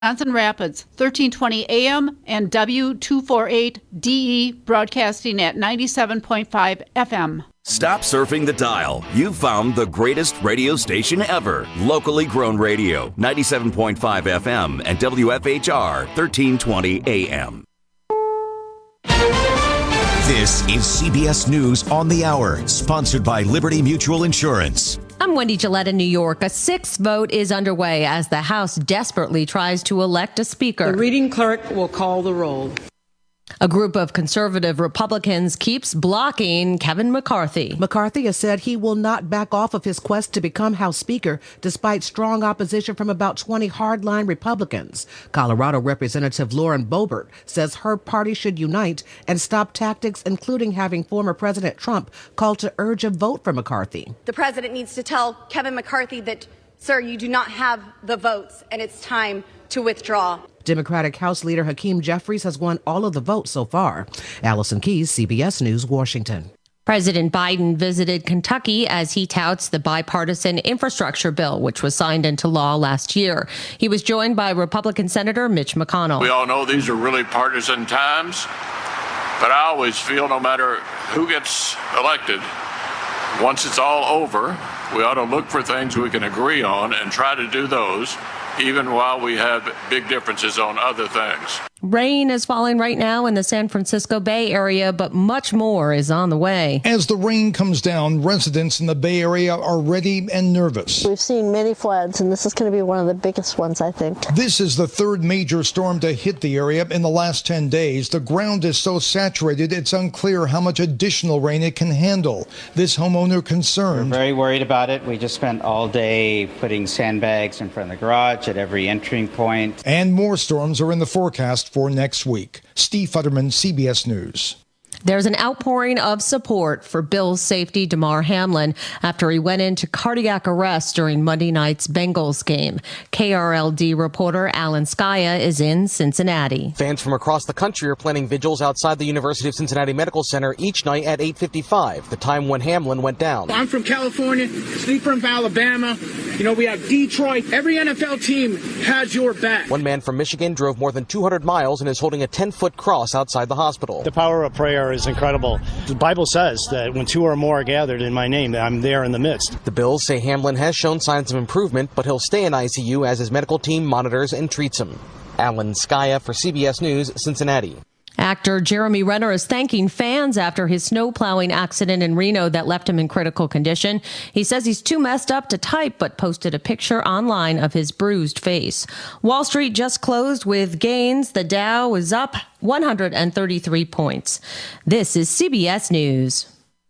Johnson Rapids, 1320 AM and W248DE broadcasting at 97.5 FM. Stop surfing the dial. You've found the greatest radio station ever. Locally grown radio, 97.5 FM and WFHR, 1320 AM. This is CBS News on the Hour, sponsored by Liberty Mutual Insurance. I'm Wendy Gillette in New York. A sixth vote is underway as the House desperately tries to elect a speaker. The reading clerk will call the roll. A group of conservative Republicans keeps blocking Kevin McCarthy. McCarthy has said he will not back off of his quest to become House Speaker, despite strong opposition from about 20 hardline Republicans. Colorado Representative Lauren Boebert says her party should unite and stop tactics, including having former President Trump call to urge a vote for McCarthy. The president needs to tell Kevin McCarthy that, sir, you do not have the votes and it's time to withdraw. Democratic House Leader Hakeem Jeffries has won all of the votes so far. Allison Keyes, CBS News, Washington. President Biden visited Kentucky as he touts the bipartisan infrastructure bill, which was signed into law last year. He was joined by Republican Senator Mitch McConnell. We all know these are really partisan times, but I always feel no matter who gets elected, once it's all over, we ought to look for things we can agree on and try to do those, even while we have big differences on other things. Rain is falling right now in the San Francisco Bay Area, but much more is on the way. As the rain comes down, residents in the Bay Area are ready and nervous. We've seen many floods, and this is going to be one of the biggest ones, I think. This is the third major storm to hit the area in the last 10 days. The ground is so saturated, it's unclear how much additional rain it can handle. This homeowner concerned. We're very worried about it. We just spent all day putting sandbags in front of the garage at every entering point. And more storms are in the forecast for next week. Steve Futterman, CBS News. There's an outpouring of support for Bills safety Damar Hamlin after he went into cardiac arrest during Monday night's Bengals game. KRLD reporter Alan Skaya is in Cincinnati. Fans from across the country are planning vigils outside the University of Cincinnati Medical Center each night at 8:55, the time when Hamlin went down. I'm from California, Steve from Alabama. You know, we have Detroit. Every NFL team has your back. One man from Michigan drove more than 200 miles and is holding a 10-foot cross outside the hospital. The power of prayer is incredible. The Bible says that when two or more are gathered in my name, that I'm there in the midst. The Bills say Hamlin has shown signs of improvement, but he'll stay in ICU as his medical team monitors and treats him. Alan Skaya for CBS News, Cincinnati. Actor Jeremy Renner is thanking fans after his snow plowing accident in Reno that left him in critical condition. He says he's too messed up to type, but posted a picture online of his bruised face. Wall Street just closed with gains. The Dow is up 133 points. This is CBS News.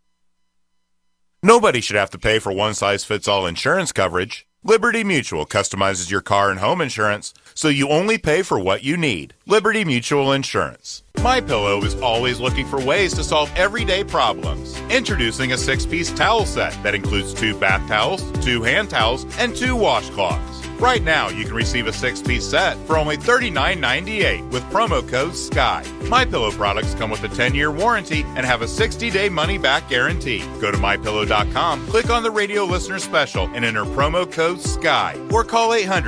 Nobody should have to pay for one-size-fits-all insurance coverage. Liberty Mutual customizes your car and home insurance so you only pay for what you need. Liberty Mutual Insurance. MyPillow is always looking for ways to solve everyday problems. Introducing a 6-piece towel set that includes 2 bath towels, 2 hand towels, and 2 washcloths. Right now, you can receive a 6-piece set for only $39.98 with promo code SKY. MyPillow products come with a 10-year warranty and have a 60-day money-back guarantee. Go to MyPillow.com, click on the radio listener special, and enter promo code SKY. Or call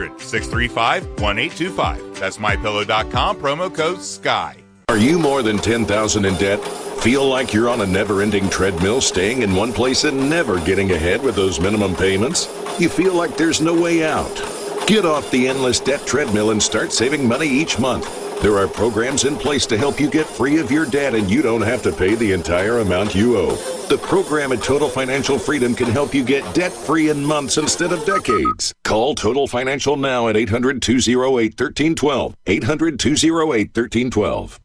800-635-1825. That's MyPillow.com, promo code SKY. Are you more than $10,000 in debt? Feel like you're on a never-ending treadmill, staying in one place and never getting ahead with those minimum payments? You feel like there's no way out? Get off the endless debt treadmill and start saving money each month. There are programs in place to help you get free of your debt, and you don't have to pay the entire amount you owe. The program at Total Financial Freedom can help you get debt-free in months instead of decades. Call Total Financial now at 800-208-1312. 800-208-1312.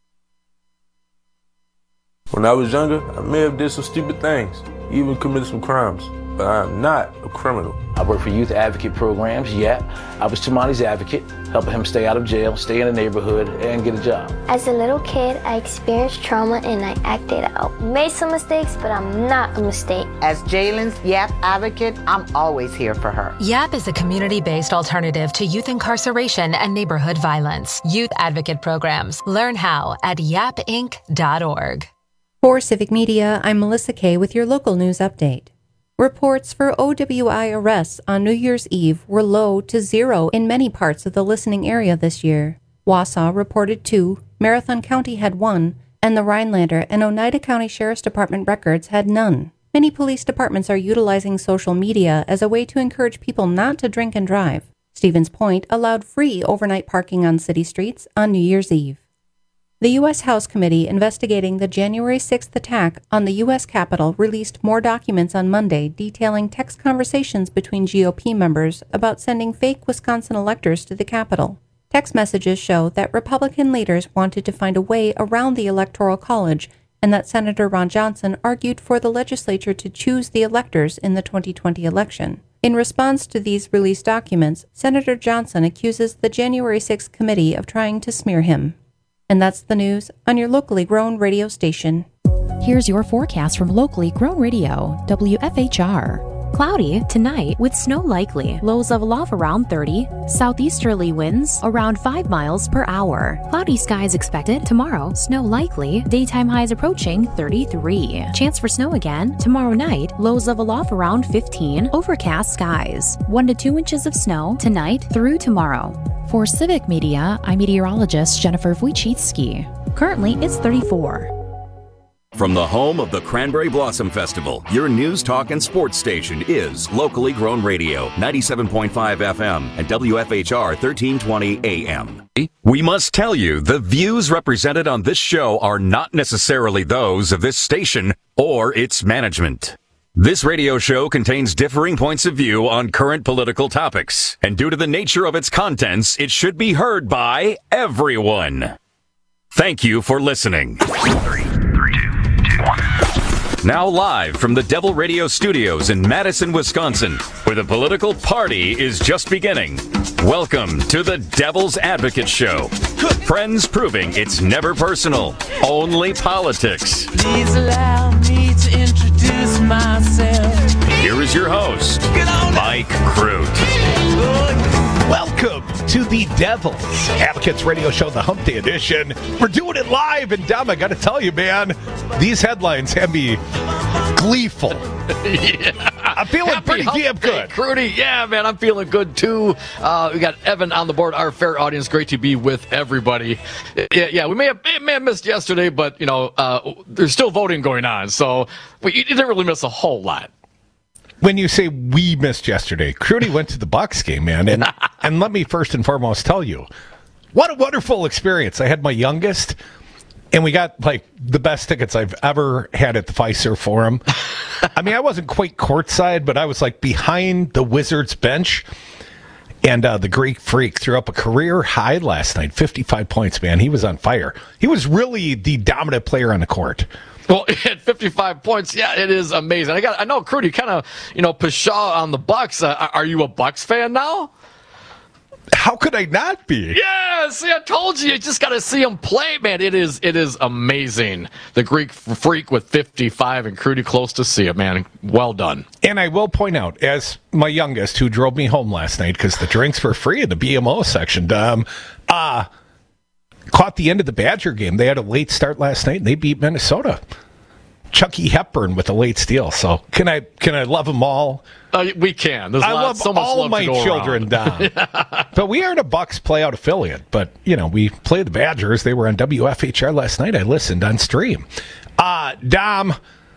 When I was younger, I may have did some stupid things, even committed some crimes, but I am not a criminal. I work for youth advocate programs, YAP. I was Tamani's advocate, helping him stay out of jail, stay in the neighborhood, and get a job. As a little kid, I experienced trauma and I acted out. Made some mistakes, but I'm not a mistake. As Jalen's YAP advocate, I'm always here for her. YAP is a community-based alternative to youth incarceration and neighborhood violence. Youth advocate programs. Learn how at yapinc.org. For Civic Media, I'm Melissa Kay with your local news update. Reports for OWI arrests on New Year's Eve were low to zero in many parts of the listening area this year. Wausau reported 2, Marathon County had 1, and the Rhinelander and Oneida County Sheriff's Department records had none. Many police departments are utilizing social media as a way to encourage people not to drink and drive. Stevens Point allowed free overnight parking on city streets on New Year's Eve. The U.S. House Committee investigating the January 6th attack on the U.S. Capitol released more documents on Monday detailing text conversations between GOP members about sending fake Wisconsin electors to the Capitol. Text messages show that Republican leaders wanted to find a way around the Electoral College and that Senator Ron Johnson argued for the legislature to choose the electors in the 2020 election. In response to these released documents, Senator Johnson accuses the January 6th committee of trying to smear him. And that's the news on your locally grown radio station. Here's your forecast from locally grown radio, WFHR. Cloudy tonight with snow likely. Lows level off around 30. Southeasterly winds around 5 miles per hour. Cloudy skies expected tomorrow. Snow likely. Daytime highs approaching 33. Chance for snow again tomorrow night. Lows level off around 15. Overcast skies. 1 to 2 inches of snow tonight through tomorrow. For Civic Media, I'm meteorologist Jennifer Wojcicki. Currently, it's 34. From the home of the Cranberry Blossom Festival, your news, talk, and sports station is Locally Grown Radio, 97.5 FM and WFHR 1320 AM. We must tell you, the views represented on this show are not necessarily those of this station or its management. This radio show contains differing points of view on current political topics, and due to the nature of its contents, it should be heard by everyone. Thank you for listening. 3, 2, 1. Now live from the Devil Radio Studios in Madison, Wisconsin, where the political party is just beginning. Welcome to the Devil's Advocate Show. Friends proving it's never personal, only politics. Please allow me to introduce myself. Here is your host, Mike Crute. Welcome to the Devil's Advocates Radio Show, the Hump Day edition. We're doing it live, and Dom, I got to tell you, man, these headlines have me gleeful. Yeah. I'm feeling pretty damn good. Crudy, yeah, man, I'm feeling good too. We got Evan on the board, our fair audience. Great to be with everybody. Yeah, we may have missed yesterday, but you know, there's still voting going on, so you didn't really miss a whole lot. When you say we missed yesterday, Crudy went to the Bucs game, man, and let me first and foremost tell you, what a wonderful experience. I had my youngest, and we got like the best tickets I've ever had at the Fiserv Forum. I mean, I wasn't quite courtside, but I was like behind the Wizards bench, and the Greek Freak threw up a career high last night, 55 points, man. He was on fire. He was really the dominant player on the court. Well, at 55 points, yeah, it is amazing. I know, Crudy, kind of, pshaw on the Bucks. Are you a Bucks fan now? How could I not be? Yes, I told you just got to see him play, man. It is amazing. The Greek Freak with 55 and Crudy close to see it, man. Well done. And I will point out, as my youngest, who drove me home last night because the drinks were free in the BMO section, caught the end of the Badger game. They had a late start last night, and they beat Minnesota. Chucky Hepburn with a late steal. So can I love them all? We can. There's I love so much all love my to go children, Dom. But we aren't a Bucks playout affiliate. But we play the Badgers. They were on WFHR last night. I listened on stream. Dom,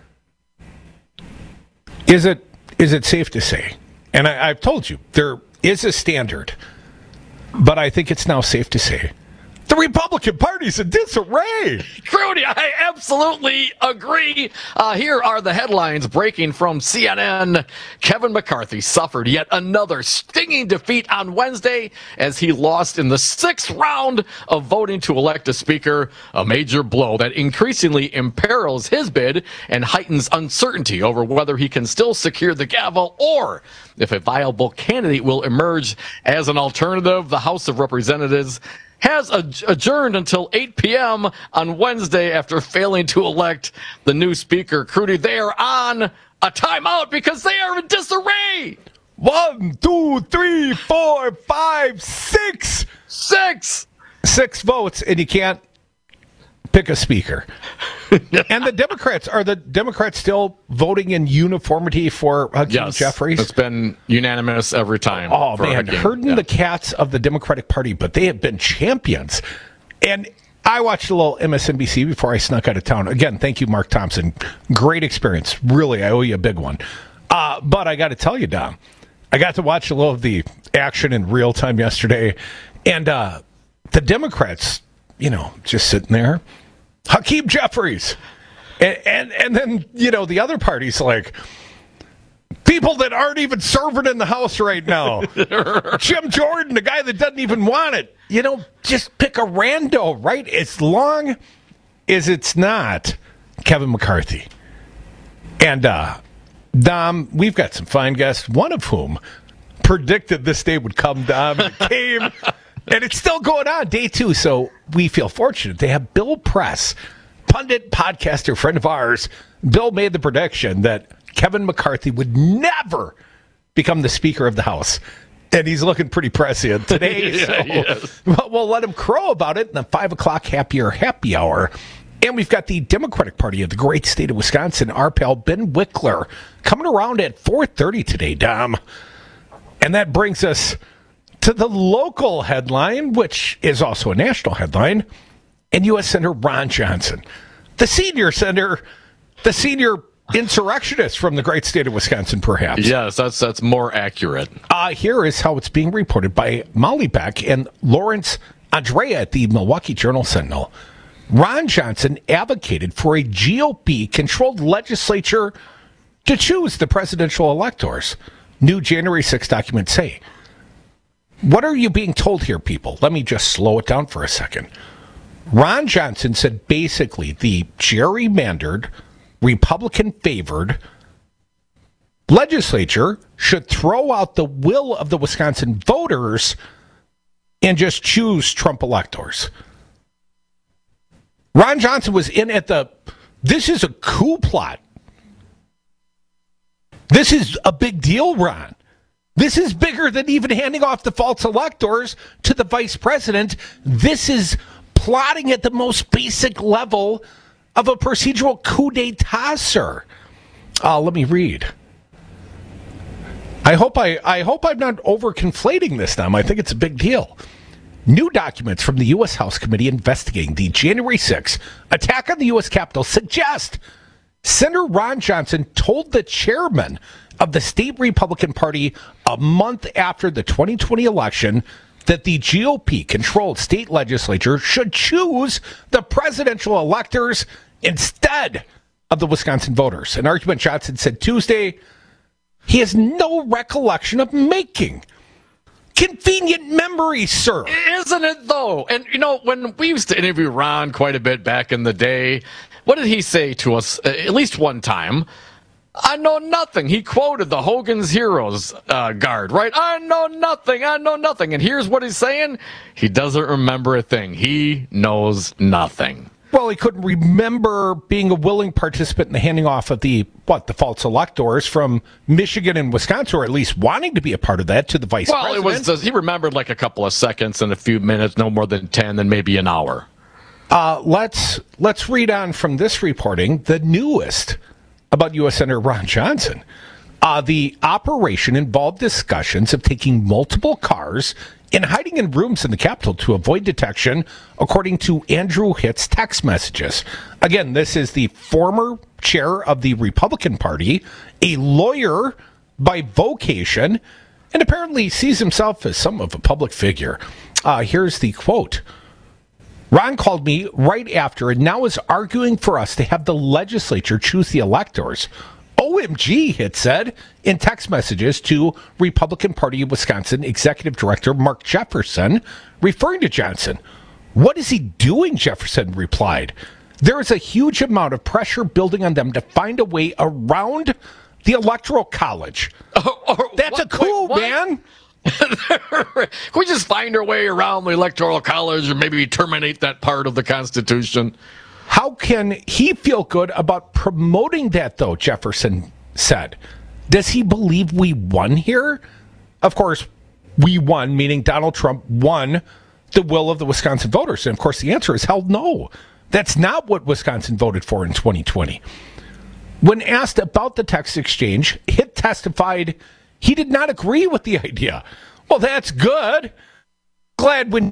is it safe to say? And I've told you there is a standard, but I think it's now safe to say the Republican Party's in disarray. Crudy, I absolutely agree. Here are the headlines breaking from CNN. Kevin McCarthy suffered yet another stinging defeat on Wednesday as he lost in the 6th round of voting to elect a speaker, a major blow that increasingly imperils his bid and heightens uncertainty over whether he can still secure the gavel or if a viable candidate will emerge as an alternative. The House of Representatives has adjourned until 8 p.m. on Wednesday after failing to elect the new speaker. Crudy, they are on a timeout because they are in disarray. 1, 2, 3, 4, 5, 6. 6 votes, and you can't pick a speaker. And the Democrats still voting in uniformity for Hakeem Jeffries? It's been unanimous every time. Oh, man, herding the cats of the Democratic Party, but they have been champions. And I watched a little MSNBC before I snuck out of town. Again, thank you, Mark Thompson. Great experience. Really, I owe you a big one. But I got to tell you, Dom, I got to watch a little of the action in real time yesterday. And the Democrats, just sitting there. Hakeem Jeffries. And then, the other party's like, people that aren't even serving in the House right now. Jim Jordan, the guy that doesn't even want it. Just pick a rando, right? As long as it's not Kevin McCarthy. And, Dom, we've got some fine guests, one of whom predicted this day would come, Dom. It came. And it's still going on, day 2, so we feel fortunate. They have Bill Press, pundit, podcaster, friend of ours. Bill made the prediction that Kevin McCarthy would never become the Speaker of the House. And he's looking pretty prescient today. We'll let him crow about it in the 5 o'clock happy hour. And we've got the Democratic Party of the great state of Wisconsin, our pal Ben Wickler, coming around at 4:30 today, Dom. And that brings us to the local headline, which is also a national headline, and U.S. Senator Ron Johnson, the senior insurrectionist from the great state of Wisconsin, perhaps. Yes, that's more accurate. Here is how it's being reported by Molly Beck and Lawrence Andrea at the Milwaukee Journal-Sentinel. Ron Johnson advocated for a GOP-controlled legislature to choose the presidential electors. New January 6 documents say. What are you being told here, people? Let me just slow it down for a second. Ron Johnson said basically the gerrymandered, Republican-favored legislature should throw out the will of the Wisconsin voters and just choose Trump electors. Ron Johnson was in at this is a coup plot. This is a big deal, Ron. This is bigger than even handing off the false electors to the vice president. This is plotting at the most basic level of a procedural coup d'etat, sir. Let me read. I hope I'm not over-conflating this, Tom. I think it's a big deal. New documents from the U.S. House Committee investigating the January 6th attack on the U.S. Capitol suggest Senator Ron Johnson told the chairman of the state Republican Party a month after the 2020 election that the GOP-controlled state legislature should choose the presidential electors instead of the Wisconsin voters. An argument Johnson said Tuesday he has no recollection of making. Convenient memory, sir. Isn't it, though? And, when we used to interview Ron quite a bit back in the day, what did he say to us at least one time? I know nothing. He quoted the Hogan's Heroes guard, right? I know nothing. And here's what he's saying. He doesn't remember a thing. He knows nothing. Well, he couldn't remember being a willing participant in the handing off of the false electors from Michigan and Wisconsin, or at least wanting to be a part of that, to the vice president. He remembered like a couple of seconds and a few minutes, no more than 10, then maybe an hour. Let's read on from this reporting, the newest about U.S. Senator Ron Johnson. The operation involved discussions of taking multiple cars and hiding in rooms in the Capitol to avoid detection, according to Andrew Hitt's text messages. Again, this is the former chair of the Republican Party, a lawyer by vocation, and apparently sees himself as some of a public figure. Here's the quote. Ron called me right after and now is arguing for us to have the legislature choose the electors. OMG, Hitt said in text messages to Republican Party of Wisconsin Executive Director Mark Jefferson, referring to Johnson. What is he doing? Jefferson replied. There is a huge amount of pressure building on them to find a way around the Electoral College. That's a coup, man. Can we just find our way around the Electoral College or maybe terminate that part of the Constitution? How can he feel good about promoting that, though, Jefferson said. Does he believe we won here? Of course, we won, meaning Donald Trump won the will of the Wisconsin voters. And, of course, the answer is hell no. That's not what Wisconsin voted for in 2020. When asked about the text exchange, Hitt testified he did not agree with the idea. Well, that's good. Glad when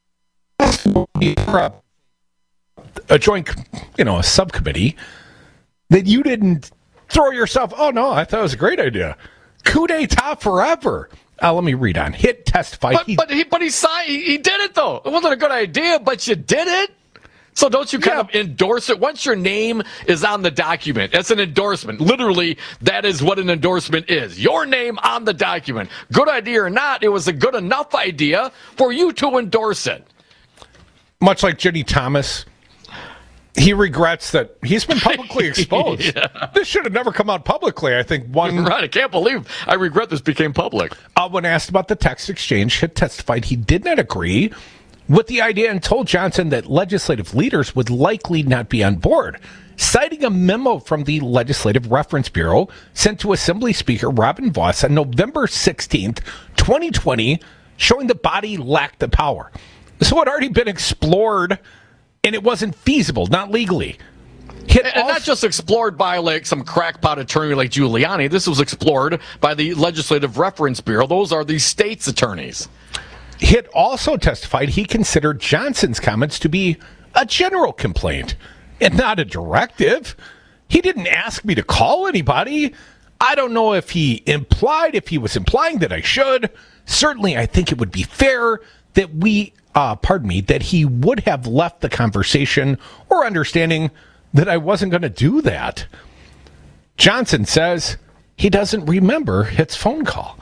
a joint, a subcommittee, that you didn't throw yourself, oh no, I thought it was a great idea. Coup d'etat forever. Let me read on. Hitt testified. But he signed. He did it though. It wasn't a good idea, but you did it. So don't you kind of endorse it? Once your name is on the document, that's an endorsement. Literally, that is what an endorsement is. Your name on the document. Good idea or not, it was a good enough idea for you to endorse it. Much like Ginny Thomas, he regrets that he's been publicly exposed. Yeah. This should have never come out publicly. I think one... Right, I can't believe I regret this became public. When asked about the text exchange, Hitt testified he did not agree with the idea and told Johnson that legislative leaders would likely not be on board, citing a memo from the Legislative Reference Bureau sent to Assembly Speaker Robin Vos on November 16th, 2020, showing the body lacked the power. So it had already been explored, and it wasn't feasible, not legally. And not just explored by like some crackpot attorney like Giuliani. This was explored by the Legislative Reference Bureau. Those are the state's attorneys. Hitt also testified he considered Johnson's comments to be a general complaint and not a directive. He didn't ask me to call anybody. I don't know if he was implying that I should. Certainly, I think it would be fair that that he would have left the conversation or understanding that I wasn't going to do that. Johnson says he doesn't remember Hitt's phone call.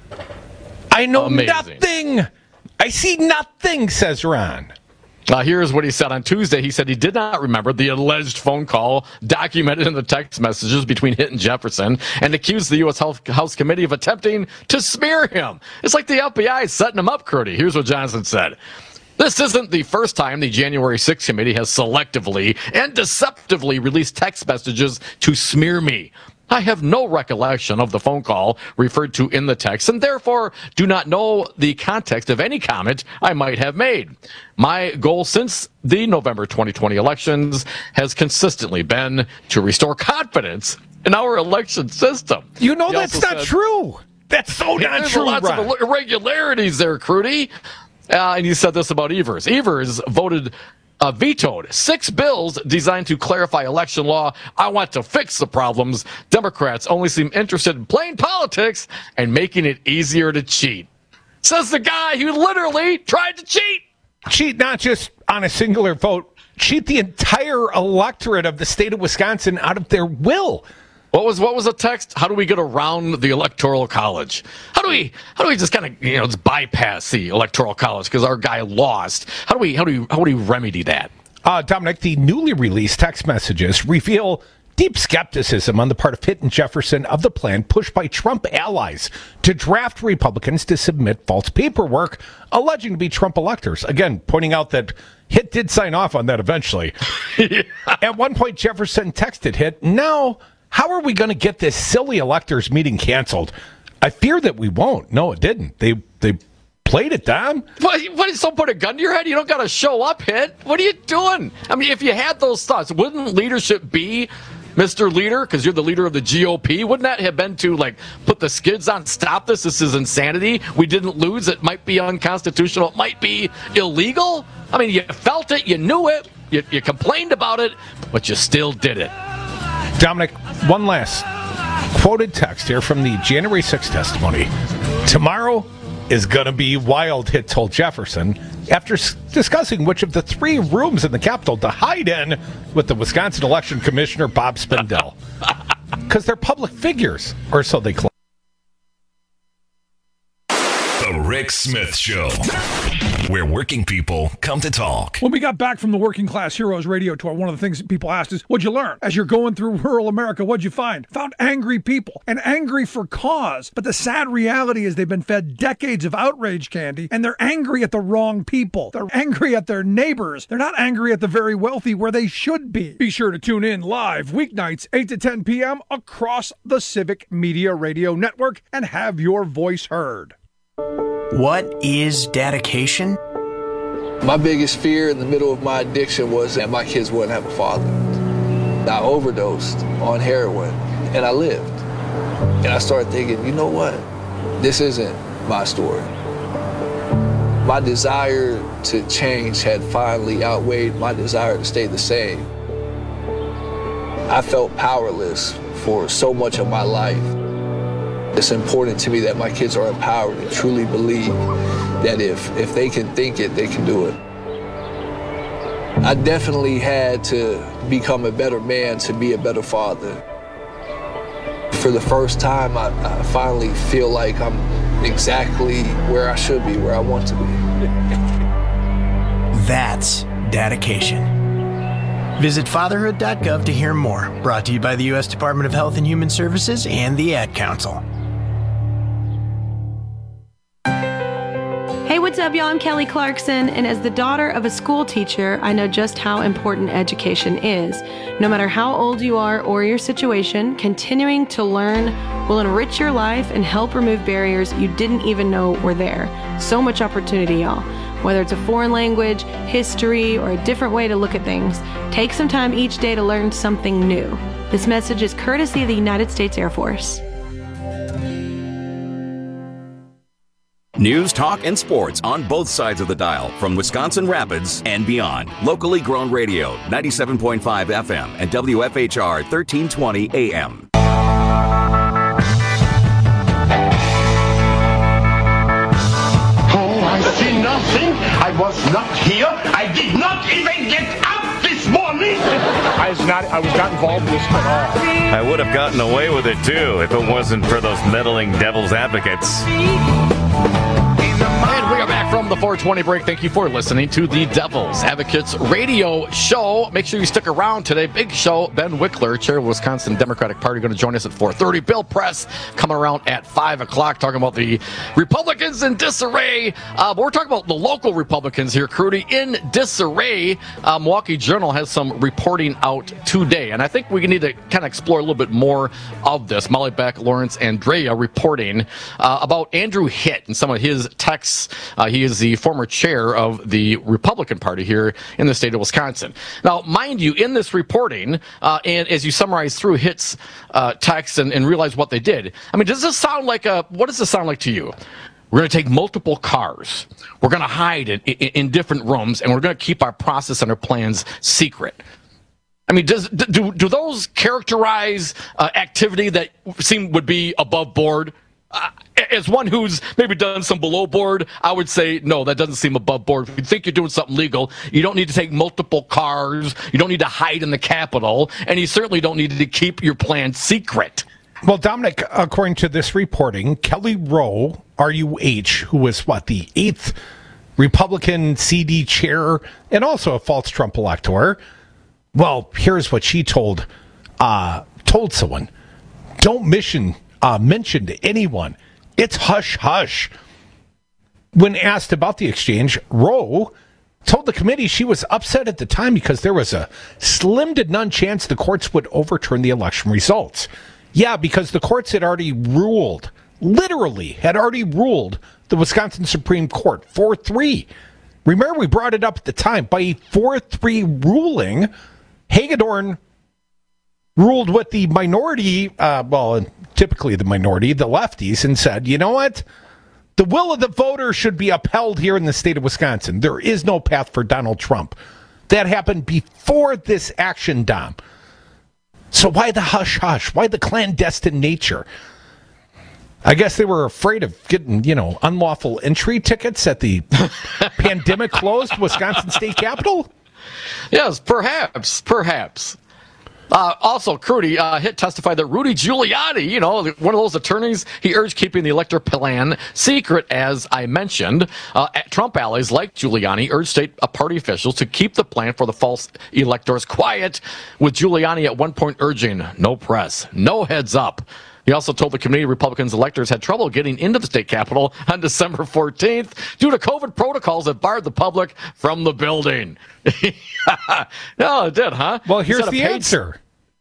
I know nothing. I see nothing, says Ron. Here's what he said on Tuesday. He said he did not remember the alleged phone call documented in the text messages between Hitt and Jefferson and accused the U.S. House Committee of attempting to smear him. It's like the FBI is setting him up, Crudy. Here's what Johnson said. This isn't the first time the January 6th committee has selectively and deceptively released text messages to smear me. I have no recollection of the phone call referred to in the text and therefore do not know the context of any comment I might have made. My goal since the November 2020 elections has consistently been to restore confidence in our election system. You know that's not true. That's so not true, There's lots of irregularities there, Crudy. And he said this about Evers. Evers vetoed 6 bills designed to clarify election law. I want to fix the problems. Democrats only seem interested in playing politics and making it easier to cheat. Says the guy who literally tried to cheat. Cheat not just on a singular vote, cheat the entire electorate of the state of Wisconsin out of their will. What was the text? How do we get around the Electoral College? How do we just kind of just bypass the Electoral College because our guy lost? How do we remedy that? Dominic, the newly released text messages reveal deep skepticism on the part of Hitt and Jefferson of the plan pushed by Trump allies to draft Republicans to submit false paperwork alleging to be Trump electors. Again, pointing out that Hitt did sign off on that eventually. Yeah. At one point, Jefferson texted Hitt, "Now, how are we going to get this silly electors meeting canceled? I fear that we won't." No, it didn't. They played it down. What? Someone put a gun to your head? You don't got to show up, Hitt. What are you doing? I mean, if you had those thoughts, wouldn't leadership be Mr. Leader, because you're the leader of the GOP? Wouldn't that have been to put the skids on, stop this? This is insanity. We didn't lose. It might be unconstitutional. It might be illegal. I mean, you felt it. You knew it. You complained about it, but you still did it. Dominic, one last quoted text here from the January 6th testimony. "Tomorrow is going to be wild," Hitt told Jefferson after discussing which of the 3 rooms in the Capitol to hide in with the Wisconsin Election Commissioner Bob Spindell. Because they're public figures, or so they claim. The Rick Smith Show, where working people come to talk. When we got back from the Working Class Heroes radio tour, one of the things that people asked is, what'd you learn? As you're going through rural America, what'd you find? Found angry people, and angry for cause. But the sad reality is they've been fed decades of outrage candy, and they're angry at the wrong people. They're angry at their neighbors. They're not angry at the very wealthy where they should be. Be sure to tune in live weeknights 8 to 10 p.m. across the Civic Media Radio Network and have your voice heard. What is dedication? My biggest fear in the middle of my addiction was that my kids wouldn't have a father. I overdosed on heroin, and I lived. And I started thinking, you know what? This isn't my story. My desire to change had finally outweighed my desire to stay the same. I felt powerless for so much of my life. It's important to me that my kids are empowered and truly believe that if they can think it, they can do it. I definitely had to become a better man to be a better father. For the first time, I finally feel like I'm exactly where I should be, where I want to be. That's dedication. Visit fatherhood.gov to hear more. Brought to you by the U.S. Department of Health and Human Services and the Ad Council. Hey, what's up, y'all? I'm Kelly Clarkson, and as the daughter of a school teacher, I know just how important education is. No matter how old you are or your situation, continuing to learn will enrich your life and help remove barriers you didn't even know were there. So much opportunity, y'all. Whether it's a foreign language, history, or a different way to look at things, take some time each day to learn something new. This message is courtesy of the United States Air Force. News, talk, and sports on both sides of the dial from Wisconsin Rapids and beyond. Locally grown radio, 97.5 FM and WFHR 1320 AM. Oh, I see nothing. I was not here. I did not even get up this morning. I was not involved in this at all. I would have gotten away with it, too, if it wasn't for those meddling devil's advocates. And we are back from the 420 break. Thank you for listening to the Devil's Advocates radio show. Make sure you stick around today. Big show. Ben Wickler, chair of the Wisconsin Democratic Party, going to join us at 4:30. Bill Press coming around at 5 o'clock, talking about the Republicans in disarray. But we're talking about the local Republicans here, Crudy, in disarray. Milwaukee Journal has some reporting out today, and I think we need to kind of explore a little bit more of this. Molly Beck, Lawrence Andrea reporting about Andrew Hitt and some of his texts. He is the former chair of the Republican Party here in the state of Wisconsin. Now, mind you, in this reporting, and as you summarize through Hitt's texts and realize what they did, I mean, does this sound like what does this sound like to you? We're going to take multiple cars. We're going to hide in different rooms, and we're going to keep our process and our plans secret. I mean, do those characterize activity that would be above board? As one who's maybe done some below board, I would say, no, that doesn't seem above board. If you think you're doing something legal, you don't need to take multiple cars, you don't need to hide in the Capitol, and you certainly don't need to keep your plan secret. Well, Dominic, according to this reporting, Kelly Rowe, RUH, who was, the 8th Republican CD chair and also a false Trump elector, well, here's what she told someone. Don't mention to anyone. It's hush-hush. When asked about the exchange, Rowe told the committee she was upset at the time because there was a slim to none chance the courts would overturn the election results. Yeah, because the courts had already ruled, literally had already ruled the Wisconsin Supreme Court 4-3. Remember, we brought it up at the time. By a 4-3 ruling, Hagedorn ruled with the minority, typically the minority, the lefties, and said, you know what? The will of the voter should be upheld here in the state of Wisconsin. There is no path for Donald Trump. That happened before this action, Dom. So why the hush-hush? Why the clandestine nature? I guess they were afraid of getting, unlawful entry tickets at the pandemic-closed Wisconsin State Capitol? Yes, perhaps. Also, Crudy, Hitt testified that Rudy Giuliani, one of those attorneys, he urged keeping the elector plan secret, as I mentioned. Trump allies like Giuliani urged state party officials to keep the plan for the false electors quiet, with Giuliani at one point urging no press, no heads up. He also told the committee Republicans electors had trouble getting into the state capitol on December 14th due to COVID protocols that barred the public from the building. No, it did, huh? Well, here's the answer.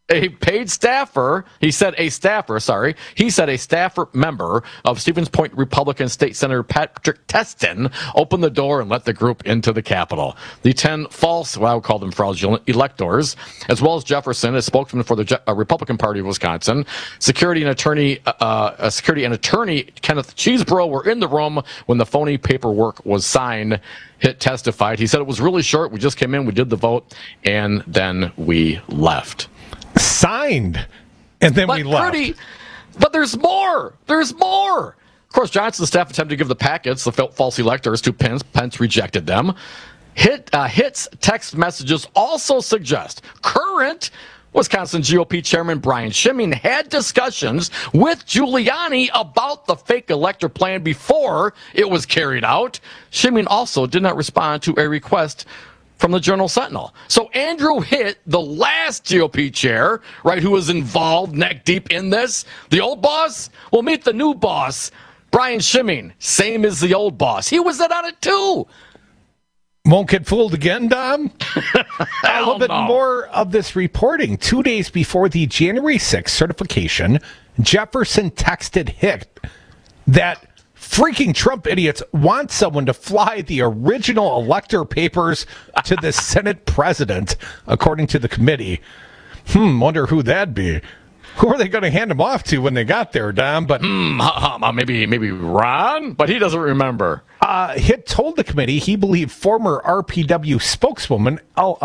a paid staffer, he said a staffer member of Stevens Point Republican State Senator Patrick Testin opened the door and let the group into the Capitol. The 10 false, well, I would call them fraudulent electors, as well as Jefferson, a spokesman for the Republican Party of Wisconsin, security and attorney Kenneth Cheeseborough were in the room when the phony paperwork was signed. Hitt testified. He said it was really short. We just came in, we did the vote, and then we left. Signed, and then we left. But there's more. There's more. Of course, Johnson's staff attempted to give the packets, the false electors, to Pence. Pence rejected them. Hitt's text messages also suggest current Wisconsin GOP Chairman Brian Schimming had discussions with Giuliani about the fake elector plan before it was carried out. Schimming also did not respond to a request from the Journal-Sentinel. So Andrew Hitt, the last GOP chair, right, who was involved neck deep in this, the old boss, will meet the new boss, Brian Schimming, same as the old boss. He was in on it too. Won't get fooled again, Dom? A little bit more of this reporting. 2 days before the January 6th certification, Jefferson texted Hitt that freaking Trump idiots want someone to fly the original elector papers to the Senate president, according to the committee. Wonder who that'd be. Who are they going to hand them off to when they got there, Dom? But maybe Ron, but he doesn't remember. Hitt told the committee he believed former RPW spokeswoman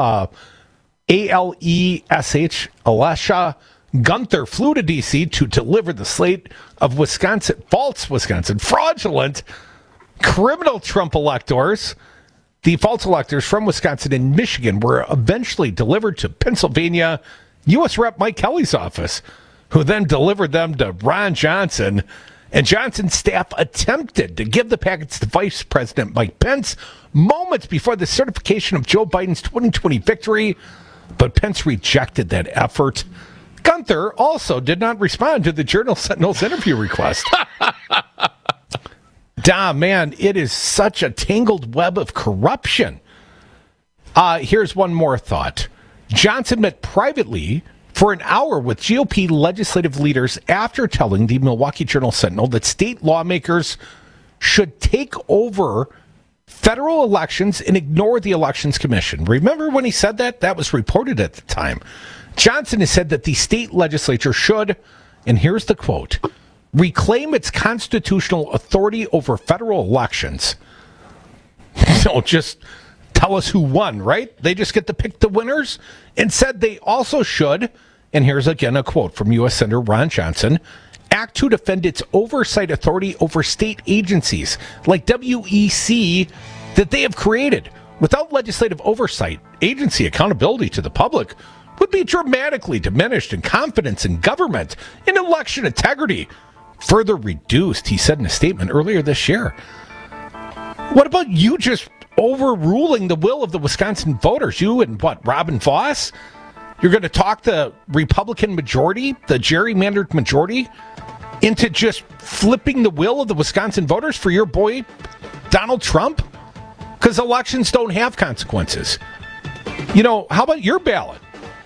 ALESH Alesha Gunther flew to D.C. to deliver the slate of fraudulent, criminal Trump electors. The false electors from Wisconsin and Michigan were eventually delivered to Pennsylvania U.S. Rep. Mike Kelly's office, who then delivered them to Ron Johnson. And Johnson's staff attempted to give the packets to Vice President Mike Pence moments before the certification of Joe Biden's 2020 victory, but Pence rejected that effort. Gunther also did not respond to the Journal-Sentinel's interview request. Dom, man, it is such a tangled web of corruption. Here's one more thought. Johnson met privately for an hour with GOP legislative leaders after telling the Milwaukee Journal-Sentinel that state lawmakers should take over federal elections and ignore the Elections Commission. Remember when he said that? That was reported at the time. Johnson has said that the state legislature should, and here's the quote, reclaim its constitutional authority over federal elections. Don't just tell us who won, right? They just get to pick the winners. And said they also should, and here's again a quote from U.S. Senator Ron Johnson, act to defend its oversight authority over state agencies like WEC that they have created. Without legislative oversight, agency accountability to the public would be dramatically diminished, and confidence in government and election integrity further reduced, he said in a statement earlier this year. What about you just overruling the will of the Wisconsin voters? You and Robin Voss? You're going to talk the Republican majority, the gerrymandered majority, into just flipping the will of the Wisconsin voters for your boy, Donald Trump? Because elections don't have consequences. You know, how about your ballot?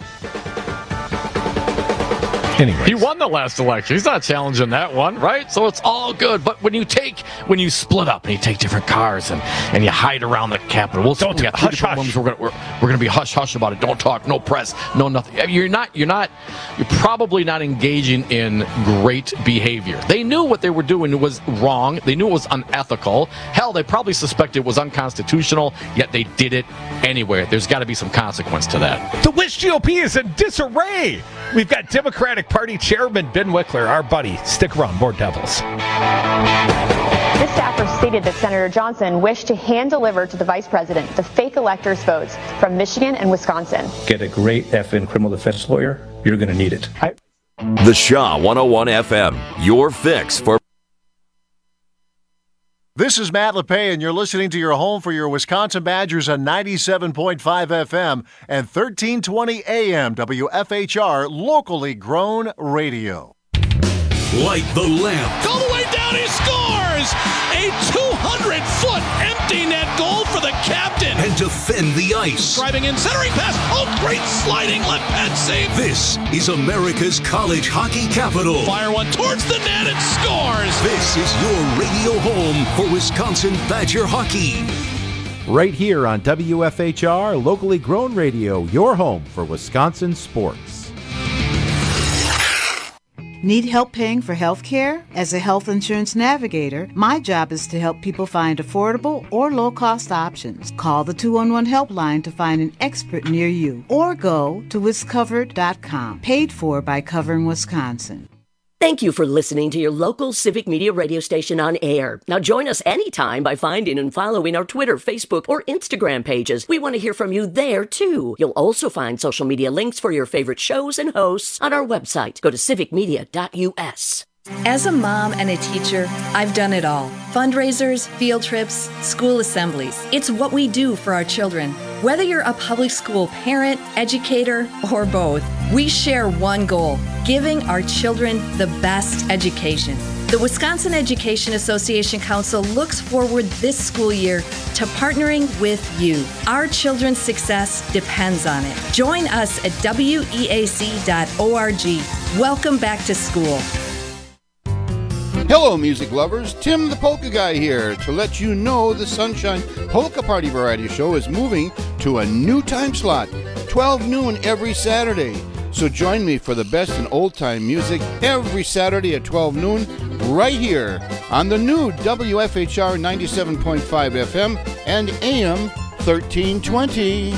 Anyways. He won the last election. He's not challenging that one, right? So it's all good. But when you split up and you take different cars and you hide around the Capitol, we got three different rooms. We're going to be hush hush about it. Don't talk, no press, no nothing. You're probably not engaging in great behavior. They knew what they were doing was wrong. They knew it was unethical. Hell, they probably suspected it was unconstitutional, yet they did it anyway. There's got to be some consequence to that. The Wish GOP is in disarray. We've got Democratic Party Chairman Ben Wickler, our buddy. Stick around, more Devils. This staffer stated that Senator Johnson wished to hand-deliver to the vice president the fake electors' votes from Michigan and Wisconsin. Get a great effing criminal defense lawyer. You're going to need it. The Shaw 101 FM, your fix for... This is Matt LePay, and you're listening to your home for your Wisconsin Badgers on 97.5 FM and 1320 AM WFHR, locally grown radio. Light the lamp. All the way down, he scores! scores a 200-foot empty net goal for the captain. And defend the ice. Driving in, centering pass. Oh, great sliding left pad save. This is America's college hockey capital. Fire one towards the net and scores. This is your radio home for Wisconsin Badger hockey. Right here on WFHR, locally grown radio, your home for Wisconsin sports. Need help paying for health care? As a health insurance navigator, my job is to help people find affordable or low-cost options. Call the 211 helpline to find an expert near you, or go to wiscovered.com. Paid for by Covering Wisconsin. Thank you for listening to your local Civic Media radio station on air. Now join us anytime by finding and following our Twitter, Facebook, or Instagram pages. We want to hear from you there, too. You'll also find social media links for your favorite shows and hosts on our website. Go to civicmedia.us. As a mom and a teacher, I've done it all. Fundraisers, field trips, school assemblies. It's what we do for our children. Whether you're a public school parent, educator, or both, we share one goal: giving our children the best education. The Wisconsin Education Association Council looks forward this school year to partnering with you. Our children's success depends on it. Join us at weac.org. Welcome back to school. Hello, music lovers. Tim the Polka Guy here to let you know the Sunshine Polka Party Variety Show is moving to a new time slot, 12 noon every Saturday. So join me for the best in old-time music every Saturday at 12 noon right here on the new WFHR 97.5 FM and AM 1320.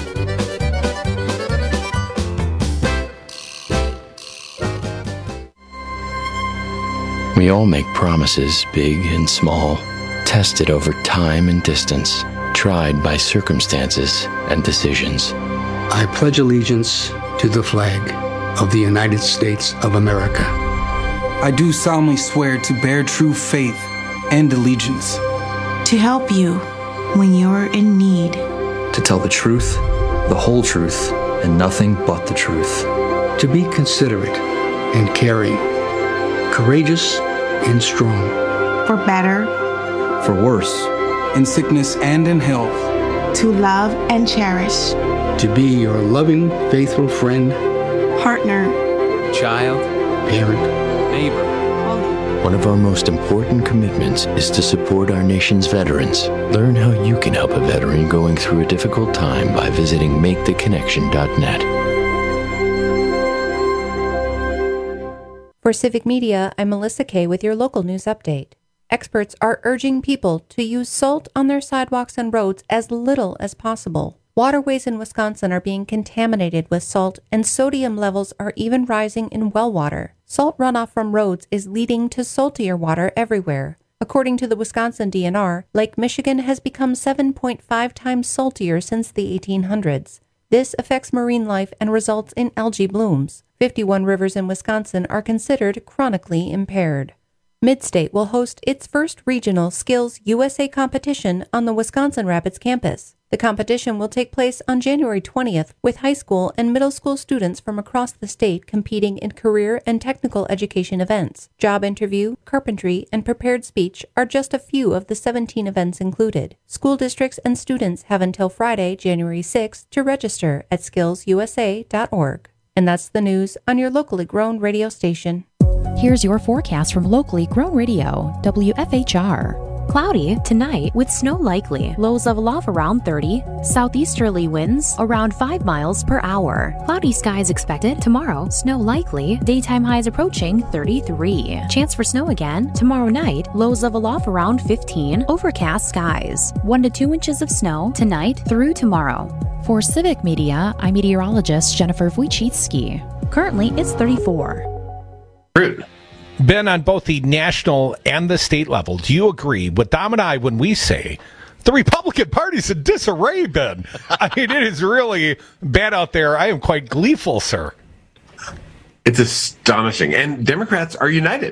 We all make promises, big and small, tested over time and distance, tried by circumstances and decisions. I pledge allegiance to the flag of the United States of America. I do solemnly swear to bear true faith and allegiance. To help you when you're in need. To tell the truth, the whole truth, and nothing but the truth. To be considerate and caring. Courageous and strong. For better. For worse. In sickness and in health. To love and cherish. To be your loving, faithful friend. Partner. Child. Parent. Neighbor. One of our most important commitments is to support our nation's veterans. Learn how you can help a veteran going through a difficult time by visiting maketheconnection.net. For Civic Media, I'm Melissa Kay with your local news update. Experts are urging people to use salt on their sidewalks and roads as little as possible. Waterways in Wisconsin are being contaminated with salt, and sodium levels are even rising in well water. Salt runoff from roads is leading to saltier water everywhere. According to the Wisconsin DNR, Lake Michigan has become 7.5 times saltier since the 1800s. This affects marine life and results in algae blooms. 51 rivers in Wisconsin are considered chronically impaired. Midstate will host its first regional Skills USA competition on the Wisconsin Rapids campus. The competition will take place on January 20th with high school and middle school students from across the state competing in career and technical education events. Job interview, carpentry, and prepared speech are just a few of the 17 events included. School districts and students have until Friday, January 6th to register at skillsusa.org. And that's the news on your locally grown radio station. Here's your forecast from locally grown radio, WFHR. Cloudy tonight with snow likely. Lows level off around 30. Southeasterly winds around 5 miles per hour. Cloudy skies expected tomorrow. Snow likely. Daytime highs approaching 33. Chance for snow again tomorrow night. Lows level off around 15. Overcast skies. 1 to 2 inches of snow tonight through tomorrow. For Civic Media, I'm meteorologist Jennifer Wojcicki. Currently, it's 34. Ben, on both the national and the state level, do you agree with Dom and I when we say the Republican Party's in disarray, Ben? I mean, it is really bad out there. I am quite gleeful, sir. It's astonishing. And Democrats are united.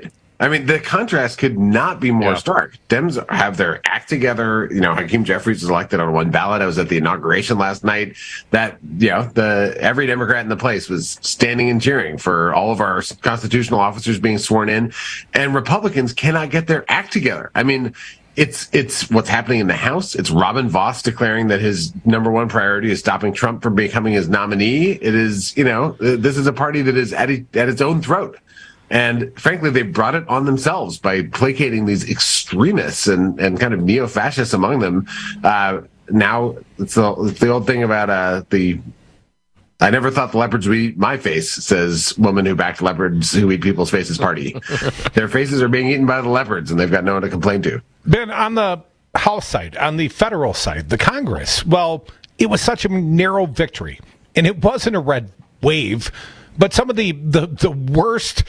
I mean, the contrast could not be more stark. Dems have their act together. Hakeem Jeffries was elected on one ballot. I was at the inauguration last night. That, every Democrat in the place was standing and cheering for all of our constitutional officers being sworn in. And Republicans cannot get their act together. I mean, it's what's happening in the House. It's Robin Vos declaring that his number one priority is stopping Trump from becoming his nominee. It is, this is a party that is at its own throat. And frankly, they brought it on themselves by placating these extremists and kind of neo-fascists among them. Now, it's the old thing about I never thought the leopards would eat my face, says woman who backed leopards who eat people's faces party. Their faces are being eaten by the leopards, and they've got no one to complain to. Ben, on the House side, on the federal side, the Congress, well, it was such a narrow victory, and it wasn't a red wave, but some of the worst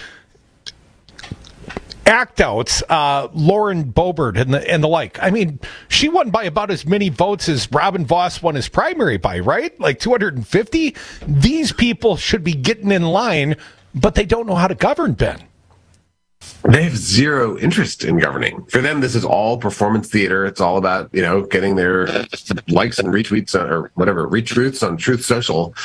act-outs, Lauren Boebert and the like. I mean, she won by about as many votes as Robin Vos won his primary by, right? Like 250? These people should be getting in line, but they don't know how to govern, Ben. They have zero interest in governing. For them, this is all performance theater. It's all about, getting their likes and retweets or whatever, retruths on Truth Social.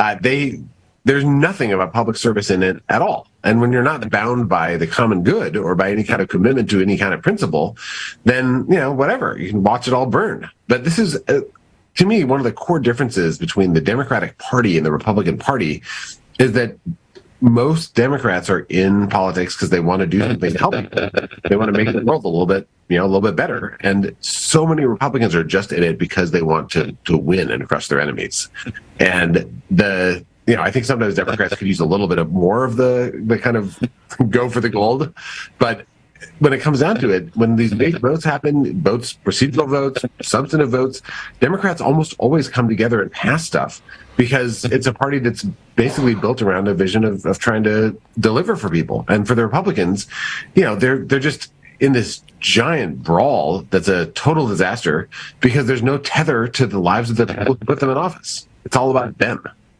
There's nothing about public service in it at all. And when you're not bound by the common good or by any kind of commitment to any kind of principle, then, whatever, you can watch it all burn. But this is, to me, one of the core differences between the Democratic Party and the Republican Party is that most Democrats are in politics because they want to do something to help people. They want to make the world a little bit better. And so many Republicans are just in it because they want to win and crush their enemies. And I think sometimes Democrats could use a little bit of more of the kind of go for the gold. But when it comes down to it, when these big votes happen, procedural votes, substantive votes, Democrats almost always come together and pass stuff because it's a party that's basically built around a vision of trying to deliver for people. And for the Republicans, they're just in this giant brawl that's a total disaster because there's no tether to the lives of the people who put them in office. It's all about them.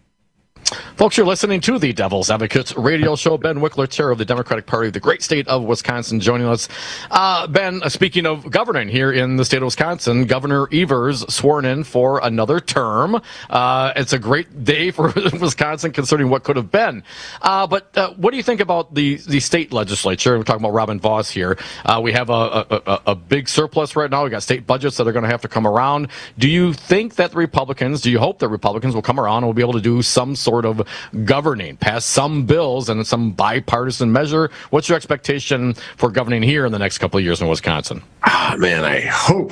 Folks, you're listening to the Devil's Advocates radio show. Ben Wickler, chair of the Democratic Party of the great state of Wisconsin, joining us. Ben, speaking of governing here in the state of Wisconsin, Governor Evers sworn in for another term. It's a great day for Wisconsin considering what could have been. But what do you think about the state legislature? We're talking about Robin Vos here. We have a big surplus right now. We got state budgets that are going to have to come around. Do you think that do you hope that Republicans will come around and will be able to do some sort of governing, pass some bills and some bipartisan measure? What's your expectation for governing here in the next couple of years in Wisconsin? Man, I hope.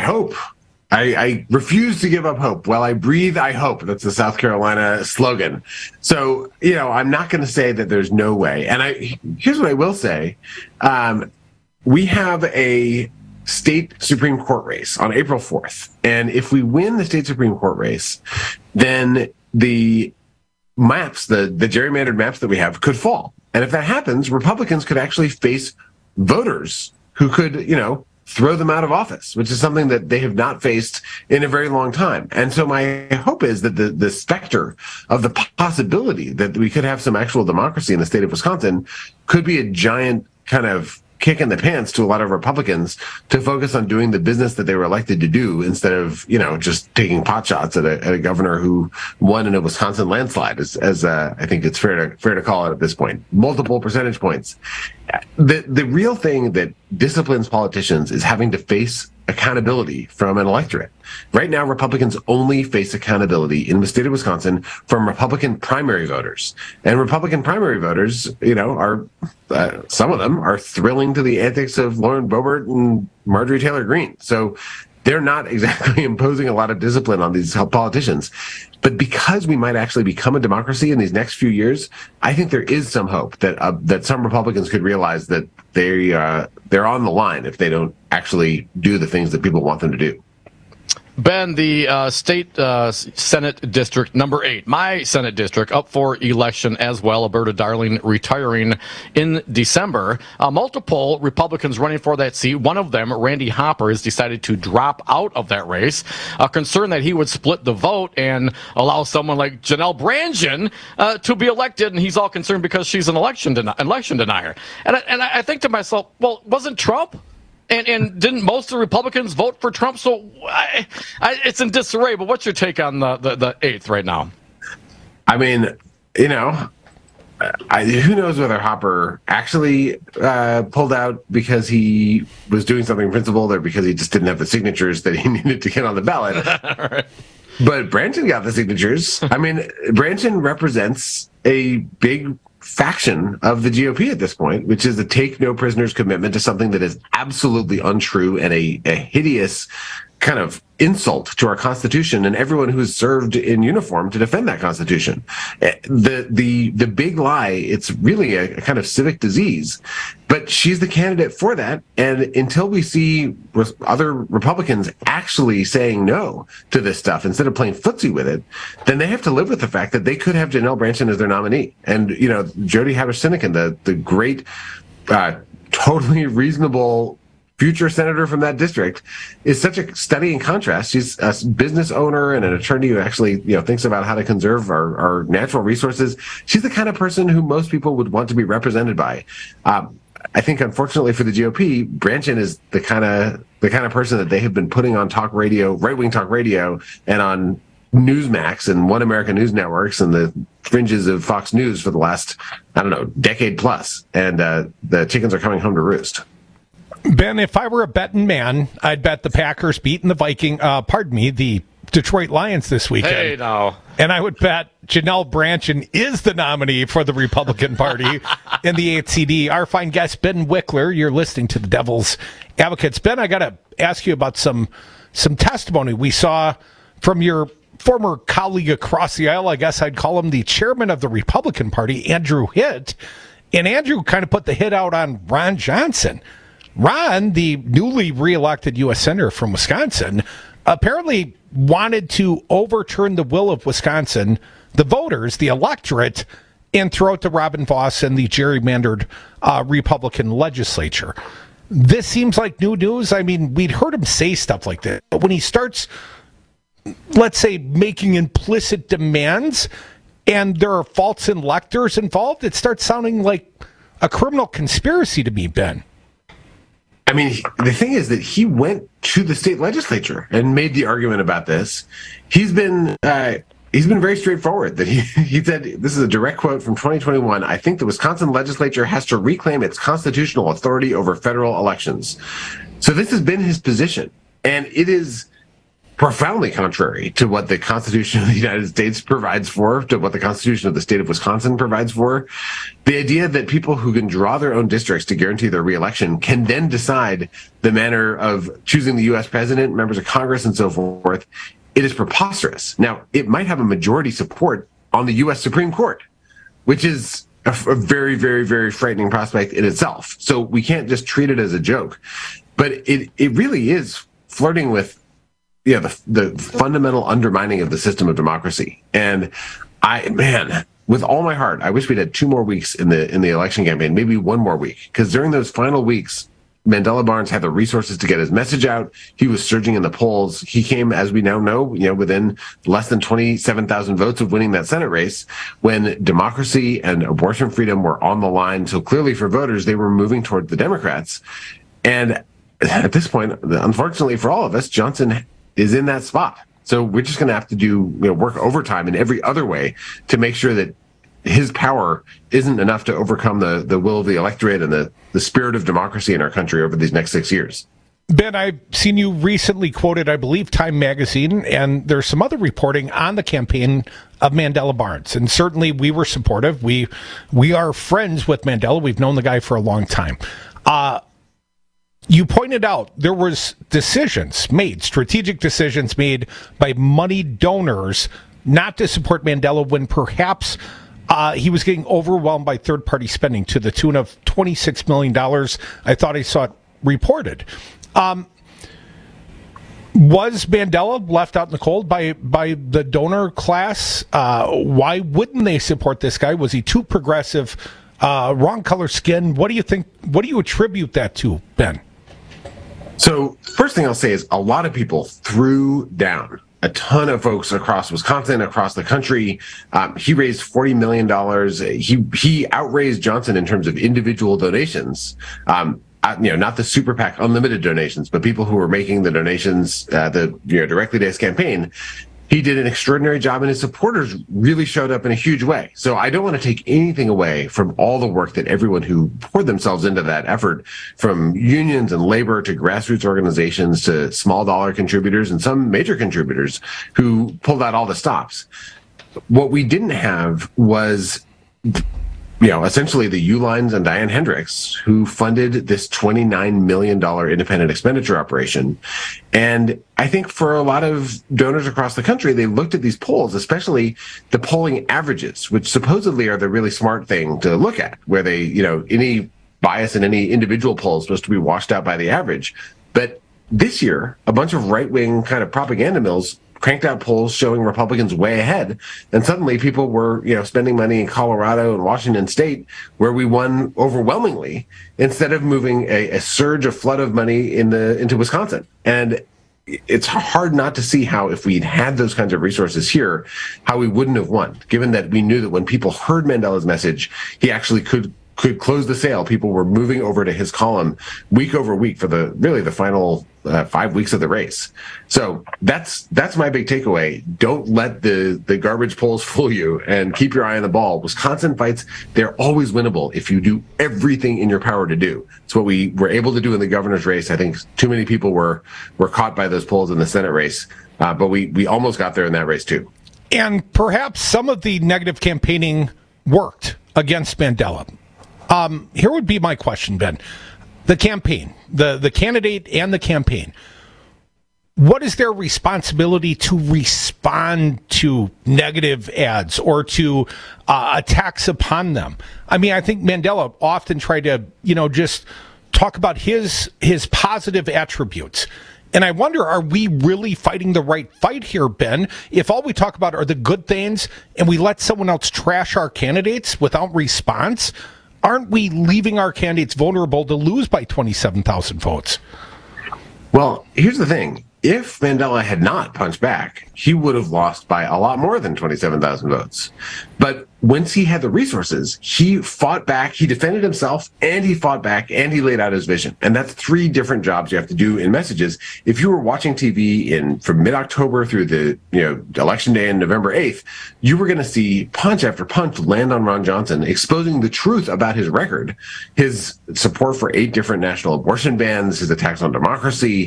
I refuse to give up hope. While I breathe, I hope. That's the South Carolina slogan. So, I'm not going to say that there's no way. And here's what I will say. We have a state Supreme Court race on April 4th. And if we win the state Supreme Court race, then the maps, the gerrymandered maps that we have could fall. And if that happens, Republicans could actually face voters who could, throw them out of office, which is something that they have not faced in a very long time. And so my hope is that the specter of the possibility that we could have some actual democracy in the state of Wisconsin could be a giant kind of kick in the pants to a lot of Republicans to focus on doing the business that they were elected to do instead of, just taking pot shots at a governor who won in a Wisconsin landslide, as I think it's fair to call it at this point. Multiple percentage points. The real thing that disciplines politicians is having to face accountability from an electorate. Right now, Republicans only face accountability in the state of Wisconsin from Republican primary voters. And Republican primary voters, are some of them are thrilling to the antics of Lauren Boebert and Marjorie Taylor Greene. So they're not exactly imposing a lot of discipline on these politicians. But because we might actually become a democracy in these next few years, I think there is some hope that some Republicans could realize that they're on the line if they don't actually do the things that people want them to do. Ben, the state Senate District number 8, my Senate district, up for election as well. Alberta Darling retiring in December. Multiple Republicans running for that seat. One of them, Randy Hopper, has decided to drop out of that race. A concern that he would split the vote and allow someone like Janelle Brandtjen to be elected, and he's all concerned because she's an election denier. And I think to myself, well, wasn't Trump? And didn't most of the Republicans vote for Trump? So it's in disarray. But what's your take on the 8th right now? I mean, who knows whether Hopper actually pulled out because he was doing something principled or because he just didn't have the signatures that he needed to get on the ballot. Right. But Brandtjen got the signatures. I mean, Brandtjen represents a big faction of the GOP at this point, which is the take no prisoners commitment to something that is absolutely untrue and a hideous kind of insult to our Constitution and everyone who's served in uniform to defend that Constitution. The big lie, it's really a kind of civic disease, but she's the candidate for that. And until we see other Republicans actually saying no to this stuff instead of playing footsie with it, then they have to live with the fact that they could have Janelle Brandtjen as their nominee. And, Jody Haber-Sinneken, the great, totally reasonable future senator from that district, is such a study in contrast. She's a business owner and an attorney who actually, thinks about how to conserve our natural resources. She's the kind of person who most people would want to be represented by. I think, unfortunately for the GOP, Brandtjen is the kind of person that they have been putting on talk radio, right-wing talk radio, and on Newsmax and One America News Networks and the fringes of Fox News for the last, decade plus. And the chickens are coming home to roost. Ben, if I were a betting man, I'd bet the Packers beating the Detroit Lions this weekend. Hey, now. And I would bet Janelle Brandtjen is the nominee for the Republican Party in the 8th CD. Our fine guest, Ben Wickler, you're listening to the Devil's Advocates. Ben, I got to ask you about some testimony we saw from your former colleague across the aisle. I guess I'd call him the chairman of the Republican Party, Andrew Hitt. And Andrew kind of put the hit out on Ron Johnson. Ron, the newly reelected U.S. Senator from Wisconsin, apparently wanted to overturn the will of Wisconsin, the voters, the electorate, and throw it to Robin Vos and the gerrymandered Republican legislature. This seems like new news. I mean, we'd heard him say stuff like that. But when he starts, let's say, making implicit demands and there are false electors involved, it starts sounding like a criminal conspiracy to me, Ben. I mean, the thing is that he went to the state legislature and made the argument about this. He's been very straightforward. That he said, this is a direct quote from 2021. I think the Wisconsin legislature has to reclaim its constitutional authority over federal elections. So this has been his position, and it is profoundly contrary to what the Constitution of the United States provides for, to what the Constitution of the state of Wisconsin provides for. The idea that people who can draw their own districts to guarantee their reelection can then decide the manner of choosing the U.S. president, members of Congress, and so forth, it is preposterous. Now, it might have a majority support on the U.S. Supreme Court, which is a very, very, very frightening prospect in itself. So we can't just treat it as a joke. But it really is flirting with the fundamental undermining of the system of democracy. And with all my heart, I wish we'd had 2 more weeks in the election campaign, maybe 1 more week, because during those final weeks, Mandela Barnes had the resources to get his message out. He was surging in the polls. He came, as we now know, within less than 27,000 votes of winning that Senate race, when democracy and abortion freedom were on the line. So clearly for voters, they were moving toward the Democrats. And at this point, unfortunately for all of us, Johnson is in that spot. So we're just going to have to do work overtime in every other way to make sure that his power isn't enough to overcome the will of the electorate and the spirit of democracy in our country over these next 6 years. Ben, I've seen you recently quoted, I believe, Time Magazine, and there's some other reporting on the campaign of Mandela Barnes. And certainly we were supportive. We are friends with Mandela. We've known the guy for a long time. You pointed out there was strategic decisions made by money donors not to support Mandela when perhaps he was getting overwhelmed by third-party spending to the tune of $26 million. I thought I saw it reported. Was Mandela left out in the cold by the donor class? Why wouldn't they support this guy? Was he too progressive? Wrong color skin? What do you think? What do you attribute that to, Ben? So first thing I'll say is a lot of people threw down a ton of folks across Wisconsin, across the country. He raised $40 million. He outraised Johnson in terms of individual donations. Not the Super PAC unlimited donations, but people who were making the donations directly to his campaign. He did an extraordinary job, and his supporters really showed up in a huge way. So I don't want to take anything away from all the work that everyone who poured themselves into that effort, from unions and labor to grassroots organizations to small dollar contributors and some major contributors who pulled out all the stops. What we didn't have was essentially the Uihleins and Diane Hendricks, who funded this $29 million independent expenditure operation. And I think for a lot of donors across the country, they looked at these polls, especially the polling averages, which supposedly are the really smart thing to look at, where they, any bias in any individual poll is supposed to be washed out by the average. But this year, a bunch of right-wing kind of propaganda mills cranked out polls showing Republicans way ahead, and suddenly people were, spending money in Colorado and Washington State, where we won overwhelmingly, instead of moving a flood of money into Wisconsin. And it's hard not to see how, if we'd had those kinds of resources here, how we wouldn't have won, given that we knew that when people heard Mandela's message, he actually could close the sale. People were moving over to his column week over week for the final 5 weeks of the race. So that's my big takeaway. Don't let the garbage polls fool you, and keep your eye on the ball. Wisconsin fights, they're always winnable if you do everything in your power to do. It's what we were able to do in the governor's race. I think too many people were caught by those polls in the Senate race, but we almost got there in that race too. And perhaps some of the negative campaigning worked against Mandela. Here would be my question, Ben. The campaign, the candidate and the campaign, what is their responsibility to respond to negative ads or to attacks upon them? I mean, I think Mandela often tried to, just talk about his positive attributes. And I wonder, are we really fighting the right fight here, Ben, if all we talk about are the good things and we let someone else trash our candidates without response? Aren't we leaving our candidates vulnerable to lose by 27,000 votes? Well, here's the thing. If Mandela had not punched back, he would have lost by a lot more than 27,000 votes. But once he had the resources, he fought back, he defended himself, and he fought back, and he laid out his vision. And that's 3 different jobs you have to do in messages. If you were watching TV from mid-October through the election day on November 8th, you were going to see punch after punch land on Ron Johnson, exposing the truth about his record, his support for 8 different national abortion bans, his attacks on democracy,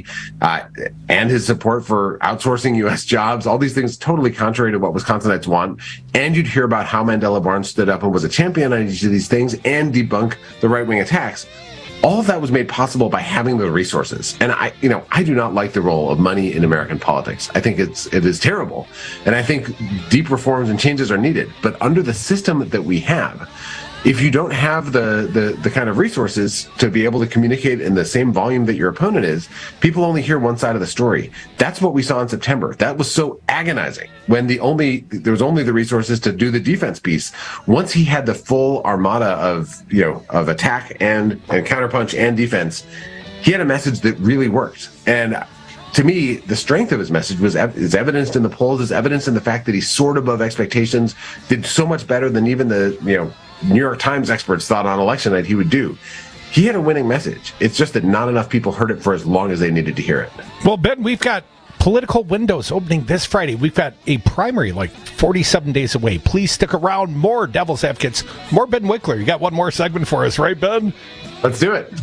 and his support for outsourcing U.S. jobs, all these things totally contrary to what Wisconsinites want. And you'd hear about how Mandela Barnes stood up and was a champion on each of these things and debunk the right-wing attacks. All of that was made possible by having the resources. And I do not like the role of money in American politics. I think it is terrible. And I think deep reforms and changes are needed. But under the system that we have, if you don't have the kind of resources to be able to communicate in the same volume that your opponent is, people only hear one side of the story. That's what we saw in September. That was so agonizing when there was only the resources to do the defense piece. Once he had the full armada of attack and counterpunch and defense, he had a message that really worked. And to me, the strength of his message is evidenced in the polls, is evidenced in the fact that he soared above expectations, did so much better than even the New York Times experts thought on election night he would do. He had a winning message. It's just that not enough people heard it for as long as they needed to hear it. Well, Ben, we've got political windows opening this Friday. We've got a primary 47 days away. Please stick around. More Devil's Advocates, more Ben Wickler. You got one more segment for us, right, Ben? Let's do it.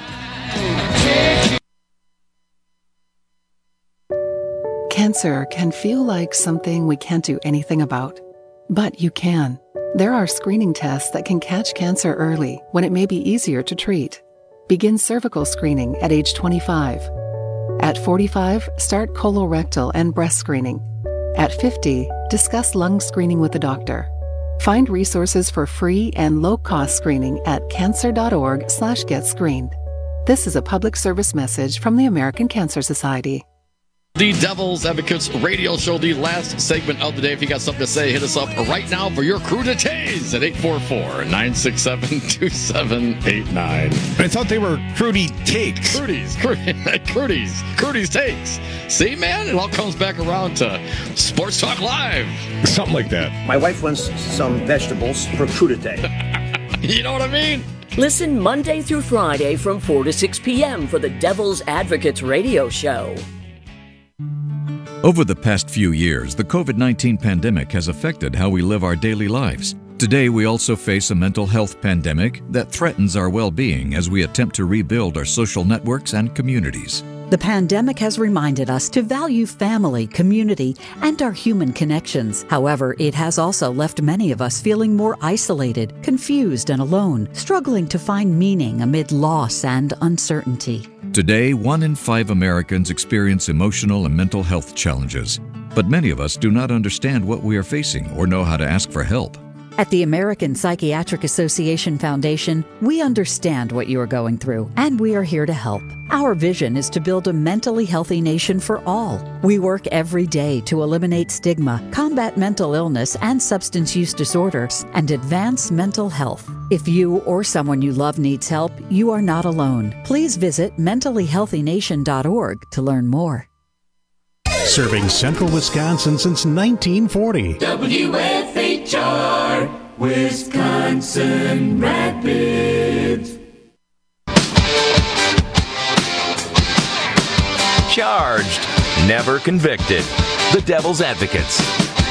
Cancer can feel like something we can't do anything about, but you can. There are screening tests that can catch cancer early when it may be easier to treat. Begin cervical screening at age 25. At 45, start colorectal and breast screening. At 50, discuss lung screening with a doctor. Find resources for free and low-cost screening at cancer.org/getscreened. This is a public service message from the American Cancer Society. The Devil's Advocates radio show, the last segment of the day. If you got something to say, hit us up right now for your cruditays at 844-967-2789. I thought they were Crudy takes. Crudy's takes. See, man, it all comes back around to Sports Talk Live. Something like that. My wife wants some vegetables for crudité. You know what I mean? Listen Monday through Friday from 4 to 6 p.m. for the Devil's Advocates radio show. Over the past few years, the COVID-19 pandemic has affected how we live our daily lives. Today, we also face a mental health pandemic that threatens our well-being as we attempt to rebuild our social networks and communities. The pandemic has reminded us to value family, community, and our human connections. However, it has also left many of us feeling more isolated, confused, and alone, struggling to find meaning amid loss and uncertainty. Today, 1 in 5 Americans experience emotional and mental health challenges, but many of us do not understand what we are facing or know how to ask for help. At the American Psychiatric Association Foundation, we understand what you are going through, and we are here to help. Our vision is to build a mentally healthy nation for all. We work every day to eliminate stigma, combat mental illness and substance use disorders, and advance mental health. If you or someone you love needs help, you are not alone. Please visit mentallyhealthynation.org to learn more. Serving Central Wisconsin since 1940. WFHR, Wisconsin Rapids. Charged, never convicted. The Devil's Advocates.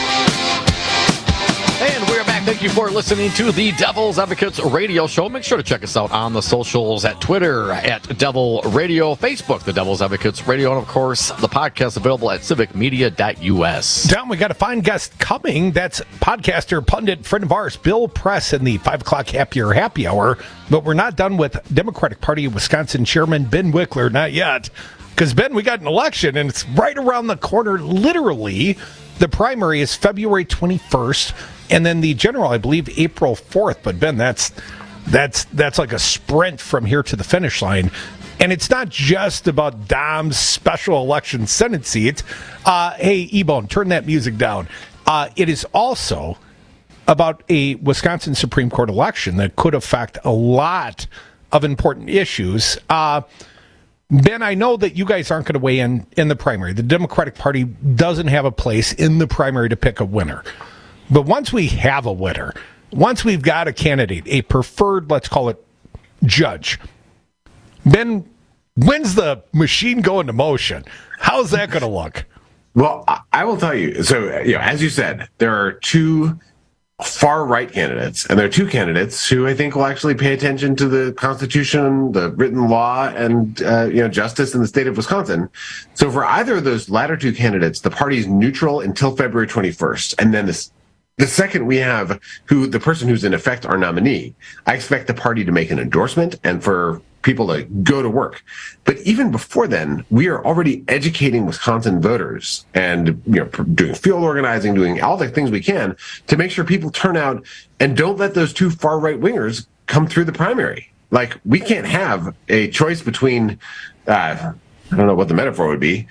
And we're back. Thank you for listening to the Devil's Advocates radio show. Make sure to check us out on the socials at Twitter, at Devil Radio, Facebook, the Devil's Advocates radio, and of course, the podcast available at civicmedia.us. Tom, we got a fine guest coming. That's podcaster, pundit, friend of ours, Bill Press, in the 5 o'clock happy hour. But we're not done with Democratic Party of Wisconsin Chairman Ben Wickler, not yet. Because, Ben, we got an election, and it's right around the corner, literally. The primary is February 21st, and then the general, I believe, April 4th. But, Ben, that's like a sprint from here to the finish line. And it's not just about Dom's special election Senate seat. Hey, E-Bone, turn that music down. It is also about a Wisconsin Supreme Court election that could affect a lot of important issues. Ben, I know that you guys aren't going to weigh in the primary. The Democratic Party doesn't have a place in the primary to pick a winner. But once we have a winner, once we've got a candidate, a preferred, let's call it, judge, Ben, when's the machine go into motion? How's that going to look? Well, I will tell you. So, as you said, there are 2 far-right candidates, and there are 2 candidates who I think will actually pay attention to the Constitution, the written law, and justice in the state of Wisconsin. So for either of those latter 2 candidates, the party is neutral until February 21st, and then the second we have the person who's in effect our nominee, I expect the party to make an endorsement and for people to go to work. But even before then, we are already educating Wisconsin voters and doing field organizing, doing all the things we can to make sure people turn out and don't let those 2 far right wingers come through the primary. Like, we can't have a choice between I don't know what the metaphor would be,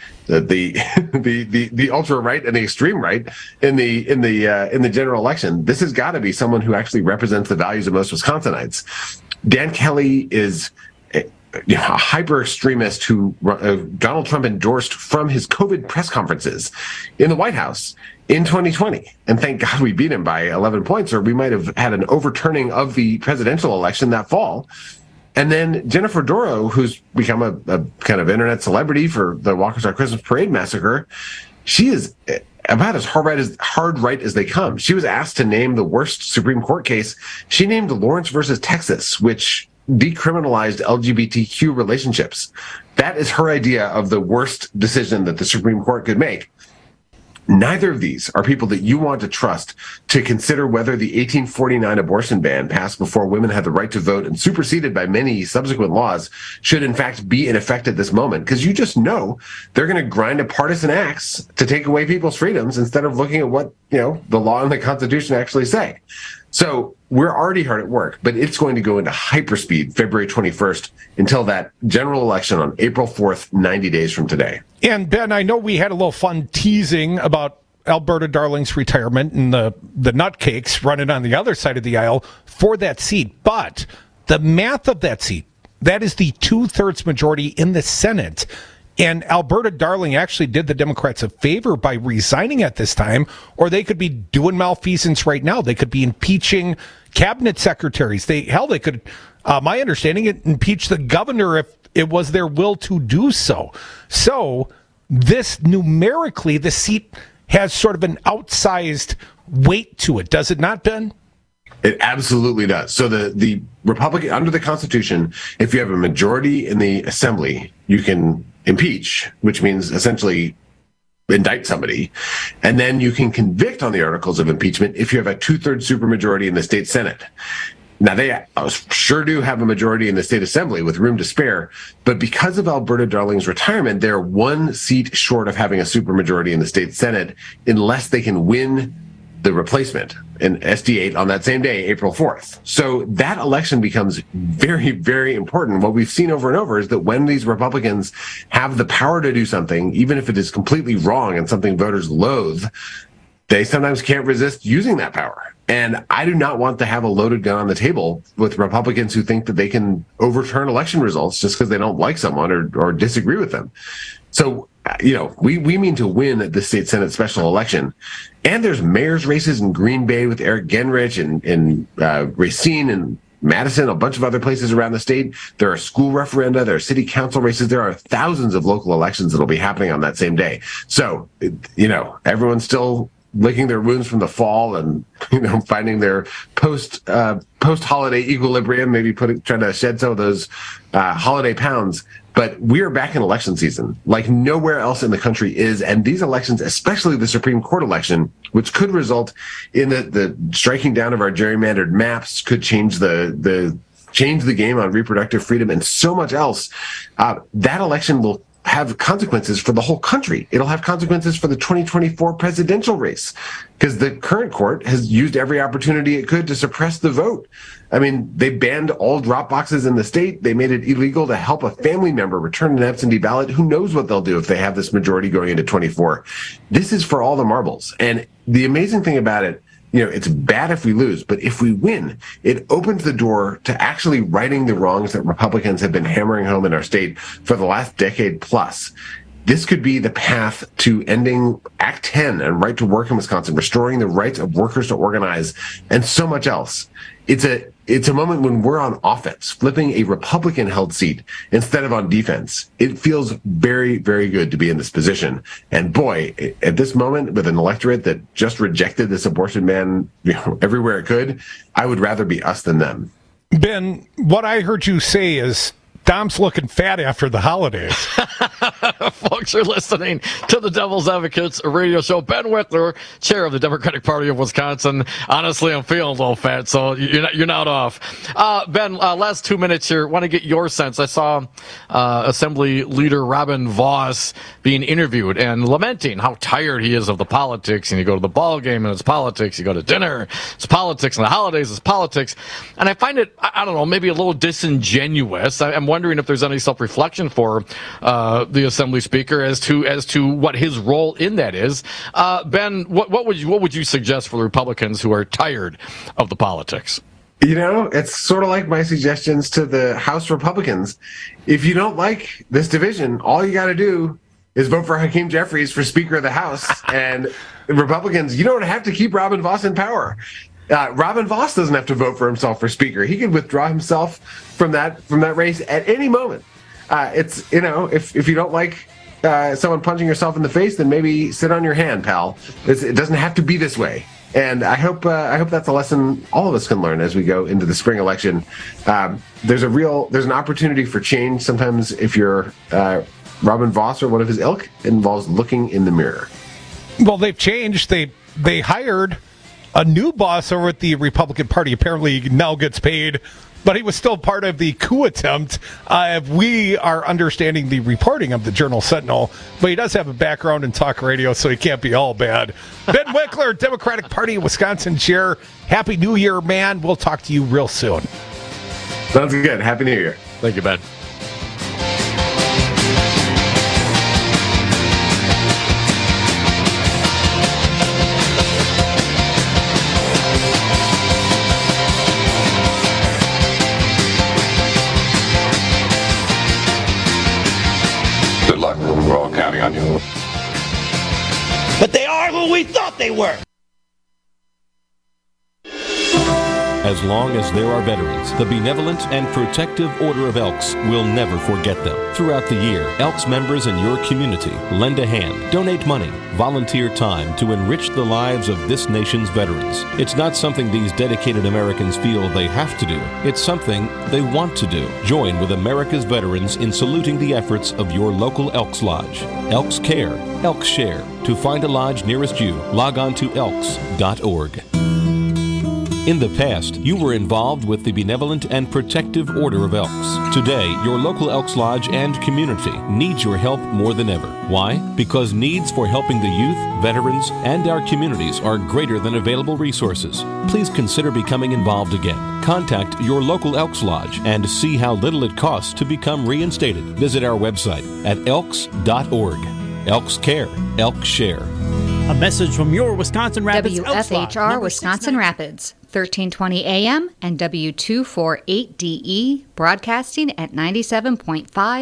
the ultra right and the extreme right in the general election. This has got to be someone who actually represents the values of most Wisconsinites. Dan Kelly is a hyper extremist who Donald Trump endorsed from his COVID press conferences in the White House in 2020. And thank God we beat him by 11 points, or we might have had an overturning of the presidential election that fall. And then Jennifer Doro, who's become a kind of internet celebrity for the Walker Star Christmas Parade massacre, she is about as hard right as they come. She was asked to name the worst Supreme Court case. She named Lawrence versus Texas, which decriminalized LGBTQ relationships. That is her idea of the worst decision that the Supreme Court could make. Neither of these are people that you want to trust to consider whether the 1849 abortion ban passed before women had the right to vote and superseded by many subsequent laws should in fact be in effect at this moment, because you just know they're going to grind a partisan axe to take away people's freedoms instead of looking at what the law and the Constitution actually say. So we're already hard at work, but it's going to go into hyperspeed February 21st until that general election on April 4th, 90 days from today. And Ben, I know we had a little fun teasing about Alberta Darling's retirement and the nutcakes running on the other side of the aisle for that seat. But the math of that seat, that is the 2/3 majority in the Senate. And Alberta Darling actually did the Democrats a favor by resigning at this time, or they could be doing malfeasance right now. They could be impeaching cabinet secretaries. They could, my understanding, impeach the governor if it was their will to do so. So this numerically, the seat has sort of an outsized weight to it. Does it not, Ben? It absolutely does. So the Republican, under the Constitution, if you have a majority in the Assembly, you can impeach, which means essentially indict somebody, and then you can convict on the articles of impeachment if you have a 2/3 supermajority in the state Senate. Now, they sure do have a majority in the state Assembly with room to spare, but because of Alberta Darling's retirement, they're one seat short of having a supermajority in the state Senate unless they can win the replacement in SD8 on that same day, April 4th. So that election becomes very, very important. What we've seen over and over is that when these Republicans have the power to do something, even if it is completely wrong and something voters loathe, they sometimes can't resist using that power. And I do not want to have a loaded gun on the table with Republicans who think that they can overturn election results just because they don't like someone or disagree with them. So, we mean to win the state Senate special election. And there's mayor's races in Green Bay with Eric Genrich and Racine and Madison, a bunch of other places around the state. There are school referenda, there are city council races. There are thousands of local elections that will be happening on that same day. So, everyone's still licking their wounds from the fall and, finding their post-holiday equilibrium, maybe trying to shed some of those holiday pounds. But we're back in election season like nowhere else in the country is. And these elections, especially the Supreme Court election, which could result in the striking down of our gerrymandered maps, could change the game on reproductive freedom and so much else. That election will have consequences for the whole country. It'll have consequences for the 2024 presidential race because the current court has used every opportunity it could to suppress the vote. I mean, they banned all drop boxes in the state. They made it illegal to help a family member return an absentee ballot. Who knows what they'll do if they have this majority going into 24. This is for all the marbles. And the amazing thing about it, it's bad if we lose, but if we win, it opens the door to actually righting the wrongs that Republicans have been hammering home in our state for the last decade plus. This could be the path to ending Act 10 and right to work in Wisconsin, restoring the rights of workers to organize, and so much else. It's a moment when we're on offense, flipping a Republican-held seat instead of on defense. It feels very, very good to be in this position. And boy, at this moment, with an electorate that just rejected this abortion ban everywhere it could, I would rather be us than them. Ben, what I heard you say is Dom's looking fat after the holidays. Folks are listening to the Devil's Advocates radio show. Ben Wickler, chair of the Democratic Party of Wisconsin. Honestly, I'm feeling a little fat, so you're not off. Ben, last 2 minutes here. Want to get your sense. I saw Assembly Leader Robin Vos being interviewed and lamenting how tired he is of the politics. And you go to the ball game and it's politics. You go to dinner, it's politics. And the holidays, it's politics. And I find it, I don't know, maybe a little disingenuous. I'm wondering if there's any self-reflection for the Assembly Speaker as to what his role in that is. Ben, what would you suggest for the Republicans who are tired of the politics? It's sort of like my suggestions to the House Republicans. If you don't like this division, all you got to do is vote for Hakeem Jeffries for Speaker of the House. And Republicans, you don't have to keep Robin Vos in power. Robin Vos doesn't have to vote for himself for Speaker. He could withdraw himself from that race at any moment. If you don't like someone punching yourself in the face, then maybe sit on your hand, pal. It doesn't have to be this way. And I hope that's a lesson all of us can learn as we go into the spring election. There's an opportunity for change. Sometimes if you're Robin Vos or one of his ilk, it involves looking in the mirror. Well, they've changed. They hired a new boss over at the Republican Party. Apparently now gets paid But he was still part of the coup attempt. We are understanding the reporting of the Journal-Sentinel, but he does have a background in talk radio, so he can't be all bad. Ben Winkler, Democratic Party of Wisconsin Chair. Happy New Year, man. We'll talk to you real soon. Sounds good. Happy New Year. Thank you, Ben. Good luck. We're all counting on you. But they are who we thought they were. As long as there are veterans, the Benevolent and Protective Order of Elks will never forget them. Throughout the year, Elks members in your community lend a hand, donate money, volunteer time to enrich the lives of this nation's veterans. It's not something these dedicated Americans feel they have to do. It's something they want to do. Join with America's veterans in saluting the efforts of your local Elks Lodge. Elks Care, Elks Share. To find a lodge nearest you, log on to elks.org. In the past, you were involved with the Benevolent and Protective Order of Elks. Today, your local Elks Lodge and community needs your help more than ever. Why? Because needs for helping the youth, veterans, and our communities are greater than available resources. Please consider becoming involved again. Contact your local Elks Lodge and see how little it costs to become reinstated. Visit our website at elks.org. Elks Care, Elks Share. A message from your Wisconsin Rapids WFHR Wisconsin Rapids, 1320 AM and W248DE, broadcasting at 97.5